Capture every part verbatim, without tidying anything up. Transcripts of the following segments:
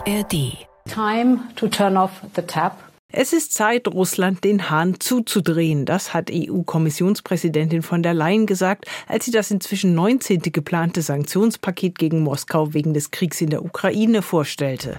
A R D. Time to turn off the tap. Es ist Zeit, Russland den Hahn zuzudrehen. Das hat E U-Kommissionspräsidentin von der Leyen gesagt, als sie das inzwischen neunzehnte geplante Sanktionspaket gegen Moskau wegen des Kriegs in der Ukraine vorstellte.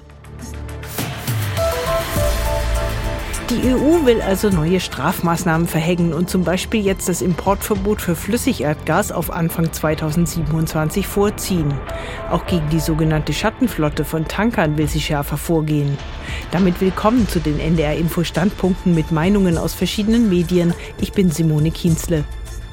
Die E U will also neue Strafmaßnahmen verhängen und zum Beispiel jetzt das Importverbot für Flüssigerdgas auf Anfang zweitausendsiebenundzwanzig vorziehen. Auch gegen die sogenannte Schattenflotte von Tankern will sie schärfer vorgehen. Damit willkommen zu den N D R-Info-Standpunkten mit Meinungen aus verschiedenen Medien. Ich bin Simone Kienzle.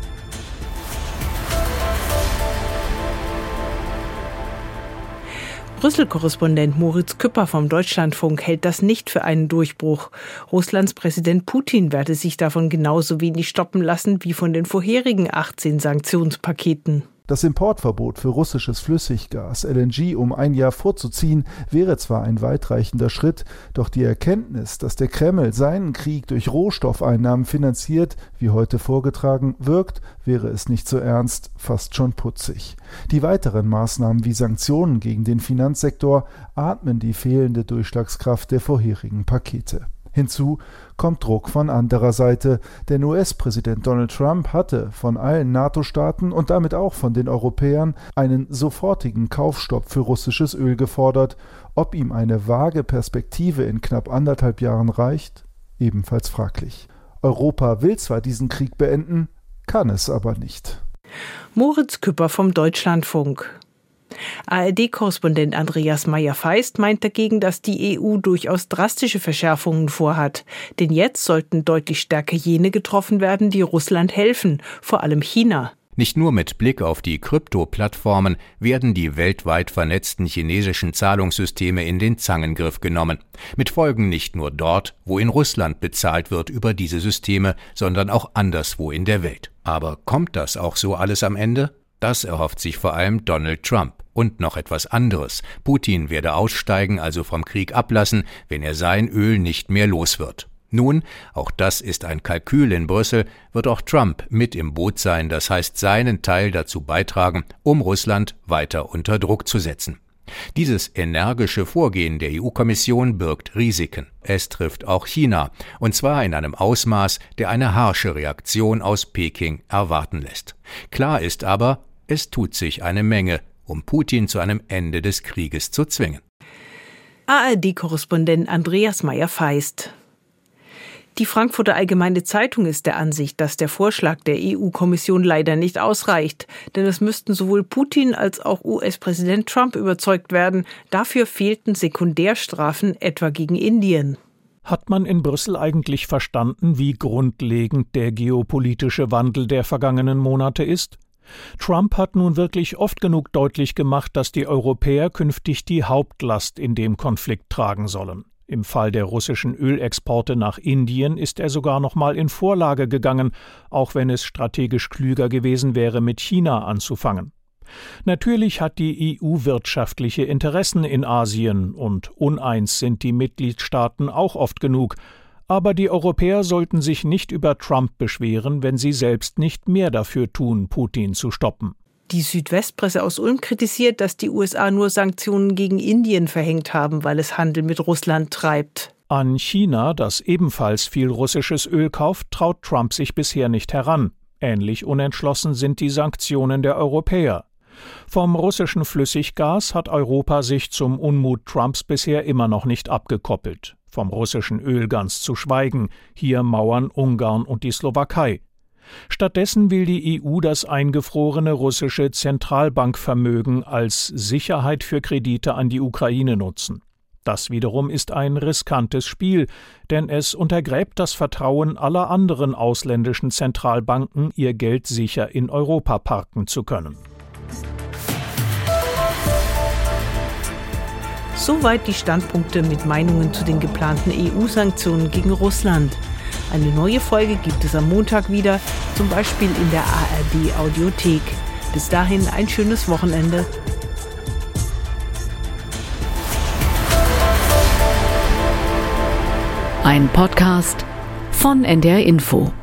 Brüssel-Korrespondent Moritz Küpper vom Deutschlandfunk hält das nicht für einen Durchbruch. Russlands Präsident Putin werde sich davon genauso wenig stoppen lassen wie von den vorherigen achtzehn Sanktionspaketen. Das Importverbot für russisches Flüssiggas, L N G, um ein Jahr vorzuziehen, wäre zwar ein weitreichender Schritt, doch die Erkenntnis, dass der Kreml seinen Krieg durch Rohstoffeinnahmen finanziert, wie heute vorgetragen, wirkt, wäre es nicht so ernst, fast schon putzig. Die weiteren Maßnahmen wie Sanktionen gegen den Finanzsektor atmen die fehlende Durchschlagskraft der vorherigen Pakete. Hinzu kommt Druck von anderer Seite, denn U S-Präsident Donald Trump hatte von allen NATO-Staaten und damit auch von den Europäern einen sofortigen Kaufstopp für russisches Öl gefordert. Ob ihm eine vage Perspektive in knapp anderthalb Jahren reicht? Ebenfalls fraglich. Europa will zwar diesen Krieg beenden, kann es aber nicht. Moritz Küpper vom Deutschlandfunk. A R D-Korrespondent Andreas Meyer-Feist meint dagegen, dass die E U durchaus drastische Verschärfungen vorhat. Denn jetzt sollten deutlich stärker jene getroffen werden, die Russland helfen, vor allem China. Nicht nur mit Blick auf die Krypto-Plattformen werden die weltweit vernetzten chinesischen Zahlungssysteme in den Zangengriff genommen. Mit Folgen nicht nur dort, wo in Russland bezahlt wird über diese Systeme, sondern auch anderswo in der Welt. Aber kommt das auch so alles am Ende? Das erhofft sich vor allem Donald Trump. Und noch etwas anderes. Putin werde aussteigen, also vom Krieg ablassen, wenn er sein Öl nicht mehr los wird. Nun, auch das ist ein Kalkül in Brüssel, wird auch Trump mit im Boot sein, das heißt seinen Teil dazu beitragen, um Russland weiter unter Druck zu setzen. Dieses energische Vorgehen der E U-Kommission birgt Risiken. Es trifft auch China, und zwar in einem Ausmaß, der eine harsche Reaktion aus Peking erwarten lässt. Klar ist aber, es tut sich eine Menge, um Putin zu einem Ende des Krieges zu zwingen. A R D-Korrespondent Andreas Meyer-Feist. Die Frankfurter Allgemeine Zeitung ist der Ansicht, dass der Vorschlag der E U-Kommission leider nicht ausreicht. Denn es müssten sowohl Putin als auch U S-Präsident Trump überzeugt werden. Dafür fehlten Sekundärstrafen, etwa gegen Indien. Hat man in Brüssel eigentlich verstanden, wie grundlegend der geopolitische Wandel der vergangenen Monate ist? Trump hat nun wirklich oft genug deutlich gemacht, dass die Europäer künftig die Hauptlast in dem Konflikt tragen sollen. Im Fall der russischen Ölexporte nach Indien ist er sogar noch mal in Vorlage gegangen, auch wenn es strategisch klüger gewesen wäre, mit China anzufangen. Natürlich hat die E U wirtschaftliche Interessen in Asien und uneins sind die Mitgliedstaaten auch oft genug. Aber die Europäer sollten sich nicht über Trump beschweren, wenn sie selbst nicht mehr dafür tun, Putin zu stoppen. Die Südwestpresse aus Ulm kritisiert, dass die U S A nur Sanktionen gegen Indien verhängt haben, weil es Handel mit Russland treibt. An China, das ebenfalls viel russisches Öl kauft, traut Trump sich bisher nicht heran. Ähnlich unentschlossen sind die Sanktionen der Europäer. Vom russischen Flüssiggas hat Europa sich zum Unmut Trumps bisher immer noch nicht abgekoppelt. Vom russischen Öl ganz zu schweigen, hier mauern Ungarn und die Slowakei. Stattdessen will die E U das eingefrorene russische Zentralbankvermögen als Sicherheit für Kredite an die Ukraine nutzen. Das wiederum ist ein riskantes Spiel, denn es untergräbt das Vertrauen aller anderen ausländischen Zentralbanken, ihr Geld sicher in Europa parken zu können. Soweit die Standpunkte mit Meinungen zu den geplanten E U-Sanktionen gegen Russland. Eine neue Folge gibt es am Montag wieder, zum Beispiel in der A R D-Audiothek. Bis dahin ein schönes Wochenende. Ein Podcast von N D R Info.